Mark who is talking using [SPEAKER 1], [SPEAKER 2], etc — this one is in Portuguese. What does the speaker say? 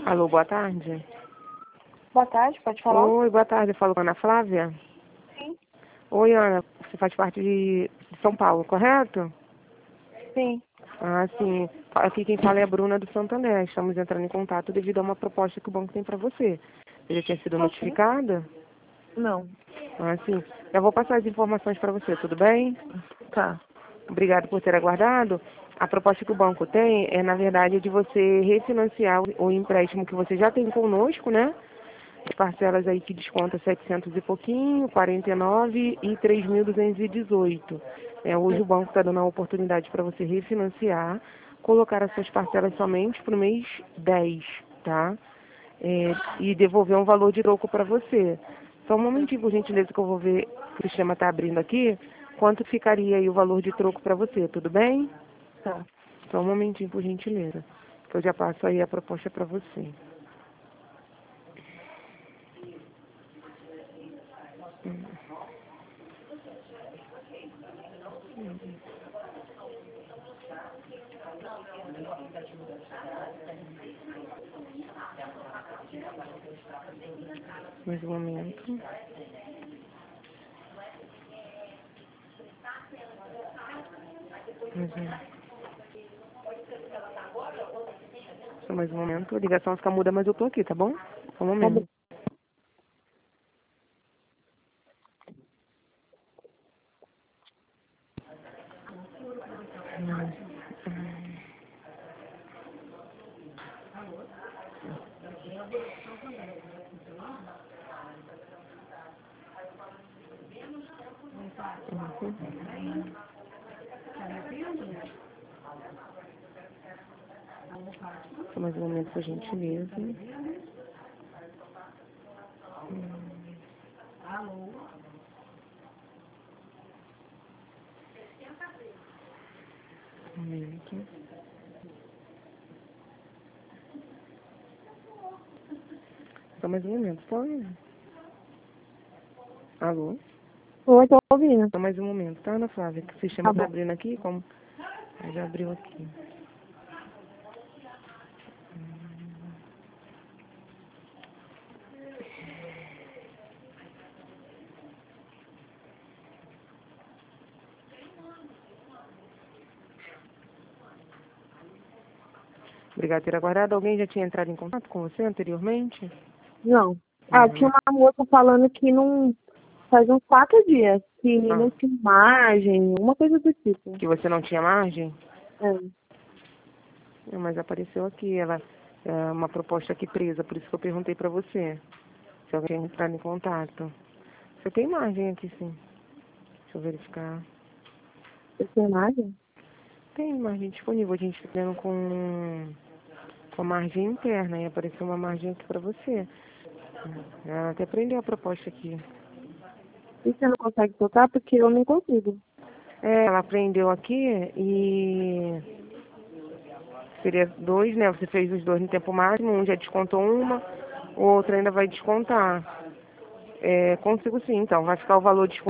[SPEAKER 1] Alô, boa tarde.
[SPEAKER 2] Boa tarde, pode falar?
[SPEAKER 1] Oi, boa tarde. Eu falo com a Ana Flávia?
[SPEAKER 2] Sim.
[SPEAKER 1] Oi, Ana. Você faz parte de São Paulo, correto?
[SPEAKER 2] Sim.
[SPEAKER 1] Ah, sim. Aqui quem fala é a Bruna do Santander. Estamos entrando em contato devido a uma proposta que o banco tem para você. Você já tinha sido notificada?
[SPEAKER 2] Não.
[SPEAKER 1] Ah, sim. Eu vou passar as informações para você, tudo bem?
[SPEAKER 2] Tá.
[SPEAKER 1] Obrigado por ter aguardado. A proposta que o banco tem é, na verdade, de você refinanciar o empréstimo que você já tem conosco, né? As parcelas aí que desconta 700 e pouquinho, 49 e 3.218. Hoje o banco está dando a oportunidade para você refinanciar, colocar as suas parcelas somente para o mês 10, tá? E devolver um valor de troco para você. Só um momentinho, por gentileza, que eu vou ver que o sistema está abrindo aqui. Quanto ficaria aí o valor de troco para você, tudo bem?
[SPEAKER 2] Tá.
[SPEAKER 1] Só um momentinho, por gentileza, que eu já passo aí a proposta para você. Mais um momento. Só mais um momento. A ligação fica muda, mas eu tô aqui, tá bom? Só um
[SPEAKER 2] Tá bom.
[SPEAKER 1] momento. Só mais um momento, por gentileza. Um momento. Só mais um momento, só. Alô?
[SPEAKER 2] Oi, tô ouvindo.
[SPEAKER 1] Só mais um momento, tá, Ana Flávia? Que o sistema
[SPEAKER 2] Tá
[SPEAKER 1] tá
[SPEAKER 2] bom.
[SPEAKER 1] abrindo aqui, como... Já abriu aqui. Obrigada por ter aguardado. Alguém já tinha entrado em contato com você anteriormente?
[SPEAKER 2] Não. Tinha
[SPEAKER 1] Não.
[SPEAKER 2] uma moça falando que não faz uns 4 dias, que
[SPEAKER 1] Ah,
[SPEAKER 2] não tinha margem, uma coisa do tipo.
[SPEAKER 1] que você não tinha margem?
[SPEAKER 2] É.
[SPEAKER 1] Mas apareceu aqui, ela é uma proposta aqui presa, por isso que eu perguntei para você. Se alguém tinha entrado em contato. Você tem margem aqui, sim. Deixa eu verificar.
[SPEAKER 2] Você tem margem?
[SPEAKER 1] Tem margem disponível. A gente está tendo com margem interna. E apareceu uma margem aqui para você. Ela até prendeu a proposta aqui.
[SPEAKER 2] E você não consegue tocar? Porque eu não consigo.
[SPEAKER 1] Ela prendeu aqui e seria 2, né? Você fez os 2 no tempo máximo. Um já descontou uma, o outro ainda vai descontar. Consigo sim, então. Vai ficar o valor disponível.